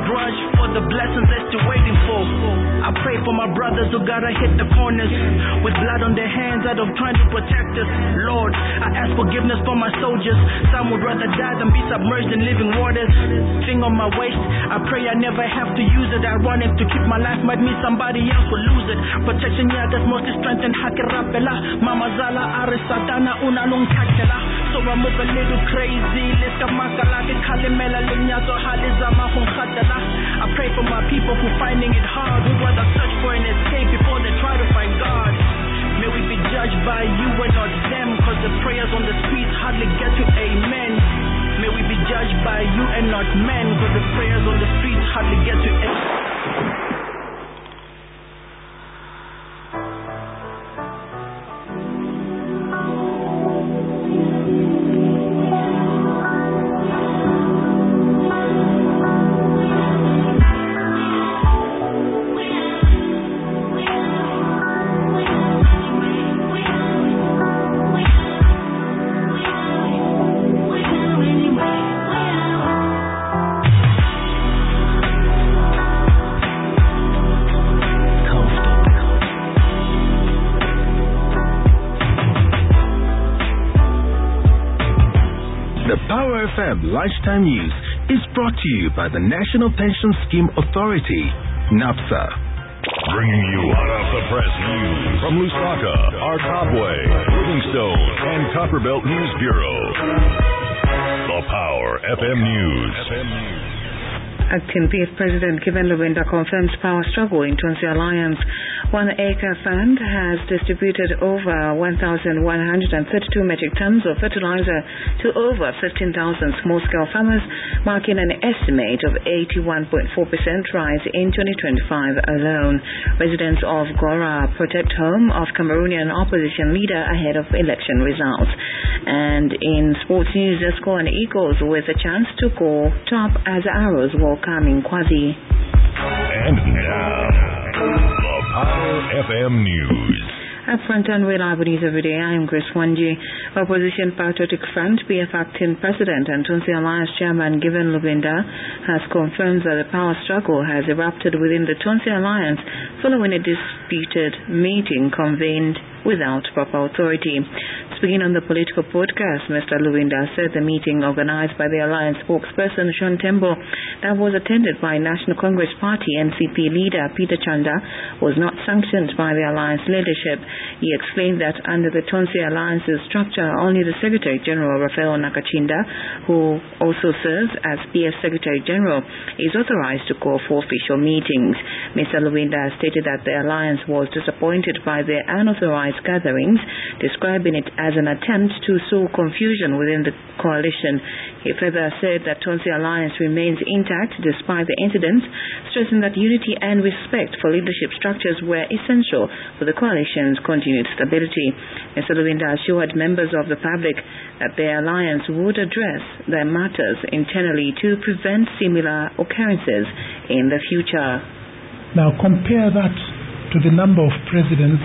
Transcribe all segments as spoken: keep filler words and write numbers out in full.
grudge for the blessings they're still waiting for. I pray for my brothers who gotta hit the corners with blood on their hands out of trying to protect us. Lord, I ask forgiveness for my soldiers. Some would rather die than be submerged in living waters. Thing on my waist, I pray I never have to use it. I want it to keep my life, might mean somebody else will lose it. Protection, yeah, that's mostly strength and hakirapela. Mama Zala, Arisadana, Unalung Kakela. So I move a little crazy. Liska Makala, Kalimela, Linyato, Halizama, Hunkatala. I pray for my people who finding it hard, who rather search for an escape before they try to find God. May we be judged by you and not them, cause the prayers on the streets hardly get to amen. May we be judged by you and not men, cause the prayers on the streets hardly get to amen. Lunchtime News is brought to you by the National Pension Scheme Authority, NAPSA. Bringing you hot off the press news from Lusaka, Arcabwe, Livingstone, and Copperbelt News Bureau. The Power F M News. F M News. Acting P F President Given Lubinda confirms power struggle in Tonsi Alliance. One Acre Fund has distributed over one thousand one hundred thirty-two metric tons of fertilizer to over fifteen thousand small-scale farmers, marking an estimate of eighty-one point four percent rise in twenty twenty-five alone. Residents of Gora protect home of Cameroonian opposition leader ahead of election results. And in sports news, Esco and Eagles with a chance to go top as Arrows welcoming Kwazi. And now, the Power F M News. Up front and reliable news every day, I am Grace Wanji. Opposition Patriotic Front, P F Acting President and Tonsi Alliance Chairman Given Lubinda has confirmed that the power struggle has erupted within the Tonsi Alliance following a disputed meeting convened without proper authority. Speaking on the political podcast, Mister Lubinda said the meeting organized by the Alliance spokesperson Sean Tembo that was attended by National Congress Party N C P leader Peter Chanda was not sanctioned by the Alliance leadership. He explained that under the Tonsi Alliance's structure, only the Secretary General Raphael Nakachinda, who also serves as P F Secretary General, is authorized to call for official meetings. Mister Lubinda stated that the Alliance was disappointed by the unauthorized gatherings, describing it as an attempt to sow confusion within the coalition. He further said that Tonsi Alliance remains intact despite the incidents, stressing that unity and respect for leadership structures were essential for the coalition's continued stability. Mister Lubinda assured members of the public that the Alliance would address their matters internally to prevent similar occurrences in the future. Now compare that to the number of presidents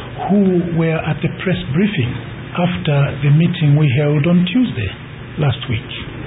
who were at the press briefing after the meeting we held on Tuesday last week.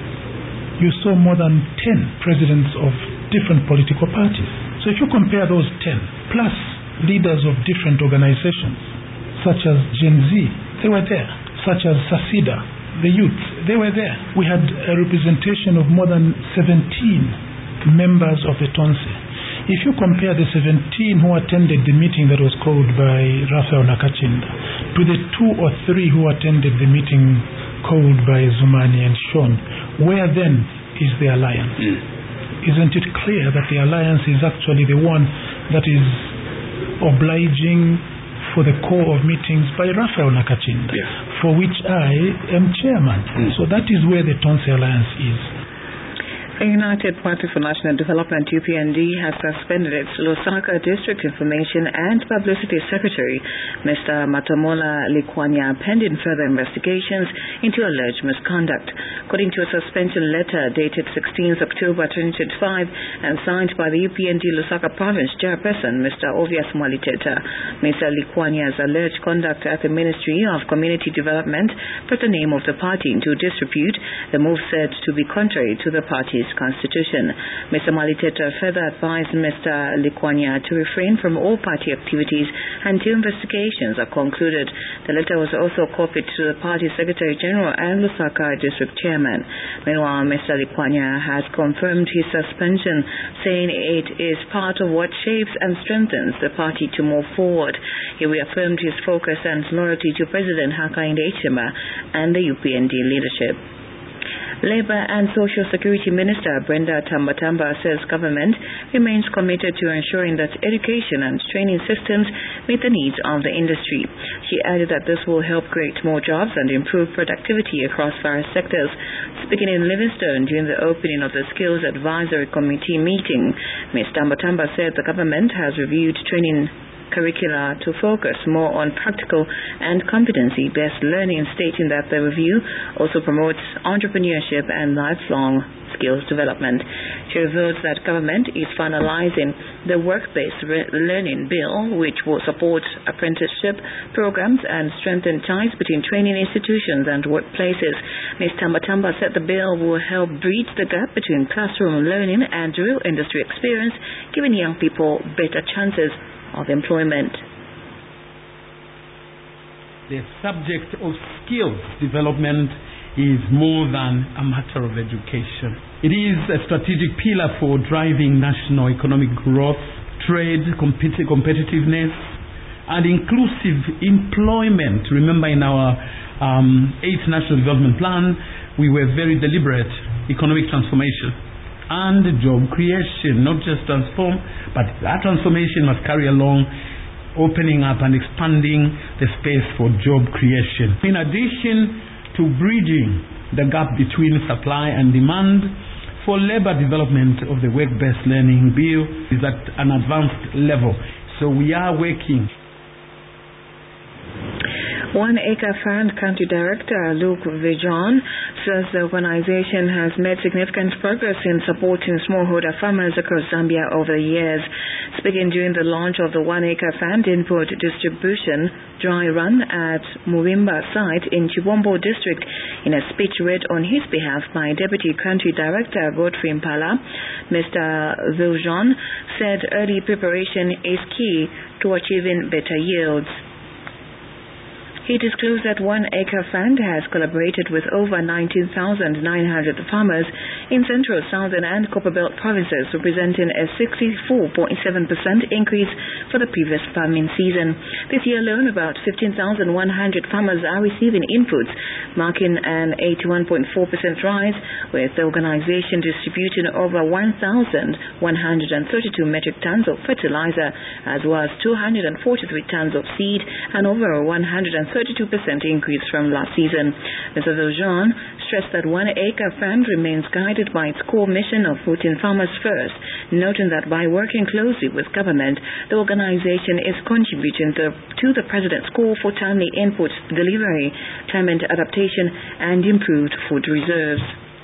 You saw more than ten presidents of different political parties. So if you compare those ten, plus leaders of different organizations, such as Gen Z, they were there. Such as SACIDA, the youth, they were there. We had a representation of more than seventeen members of the Tonsi. If you compare the seventeen who attended the meeting that was called by Raphael Nakachinda to the two or three who attended the meeting called by Zumani and Sean, where then is the alliance? Mm. Isn't it clear that the alliance is actually the one that is obliging for the call of meetings by Raphael Nakachinda, yeah, for which I am chairman? Mm. So that is where the Tonsi Alliance is. The United Party for National Development, U P N D, has suspended its Lusaka District Information and Publicity Secretary, Mister Matamola Likwanya, pending further investigations into alleged misconduct. According to a suspension letter dated sixteenth October twenty twenty-five and signed by the U P N D Lusaka Province Chairperson, Mister Ovias Mwaliteta, Mister Likwanya's alleged conduct at the Ministry of Community Development put the name of the party into disrepute, the move said to be contrary to the party's constitution. Mister Maliteta further advised Mister Likwanya to refrain from all party activities until investigations are concluded. The letter was also copied to the party Secretary General and Lusaka District Chairman. Meanwhile, Mister Likwanya has confirmed his suspension, saying it is part of what shapes and strengthens the party to move forward. He reaffirmed his focus and loyalty to President Hakainde Hichilema and the U P N D leadership. Labour and Social Security Minister Brenda Tambatamba says government remains committed to ensuring that education and training systems meet the needs of the industry. She added that this will help create more jobs and improve productivity across various sectors. Speaking in Livingstone during the opening of the Skills Advisory Committee meeting, Miz Tambatamba said the government has reviewed training curricula to focus more on practical and competency-based learning, stating that the review also promotes entrepreneurship and lifelong skills development. She reveals that government is finalizing the work-based learning bill, which will support apprenticeship programs and strengthen ties between training institutions and workplaces. Miz Tambatamba said the bill will help bridge the gap between classroom learning and real industry experience, giving young people better chances of employment. The subject of skills development is more than a matter of education. It is a strategic pillar for driving national economic growth, trade, competi- competitiveness, and inclusive employment. Remember, in our um, eighth National Development Plan, we were very deliberate: economic transformation and job creation, not just transform, but that transformation must carry along opening up and expanding the space for job creation. In addition to bridging the gap between supply and demand, for labor development of the work-based learning bill is at an advanced level. So we are working. One Acre Fund Country Director Luke Vijon says the organization has made significant progress in supporting smallholder farmers across Zambia over the years. Speaking during the launch of the One Acre Fund Input Distribution Dry Run at Murimba site in Chibombo District, in a speech read on his behalf by Deputy Country Director Godfrey Mpala, Mister Vijon said early preparation is key to achieving better yields. He disclosed that One Acre Fund has collaborated with over nineteen thousand nine hundred farmers in Central, Southern and Copperbelt provinces, representing a sixty-four point seven percent increase for the previous farming season. This year alone, about fifteen thousand one hundred farmers are receiving inputs, marking an eighty-one point four percent rise, with the organization distributing over one thousand one hundred thirty-two metric tons of fertilizer, as well as two hundred forty-three tons of seed, and over one hundred thirty-two percent increase from last season. Mister Viljean stressed that One Acre Fund remains guided by its core mission of putting farmers first, noting that by working closely with government, the organization is contributing to, to the President's call for timely input delivery, climate adaptation, and improved food reserves.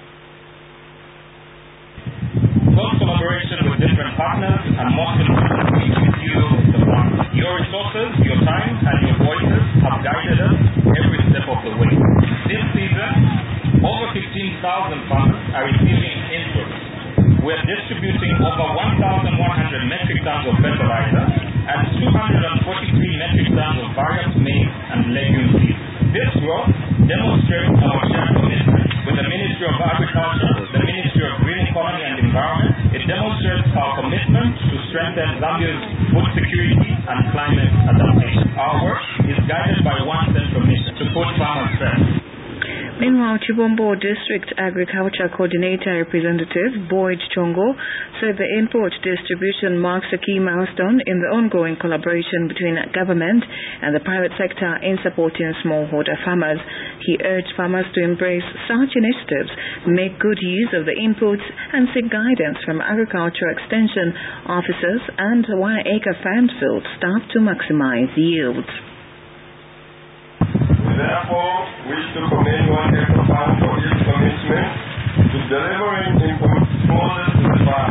Close collaboration with different partners, and most importantly with you, the farmers. Your resources, your time, and your voices have guided us every step of the way. This season, over fifteen thousand farmers are receiving inputs. We're distributing over one thousand one hundred metric tons of fertilizer and two hundred forty-three metric tons of various maize and legume seeds. This growth demonstrates our shared commitment with the Ministry of Agriculture, the Ministry of Green Economy and Environment. It demonstrates our commitment to strengthen Zambia's food security and climate adaptation. Our work is guided by one central mission: to put farmers first. Meanwhile, Chibombo District Agriculture Coordinator Representative Boyd Chongo said the input distribution marks a key milestone in the ongoing collaboration between government and the private sector in supporting smallholder farmers. He urged farmers to embrace such initiatives, make good use of the inputs, and seek guidance from agriculture extension officers and One Acre Fund field staff to maximize yields. Therefore, wish to commend One Acre Fund for its commitment to delivering inputs closer to the farm.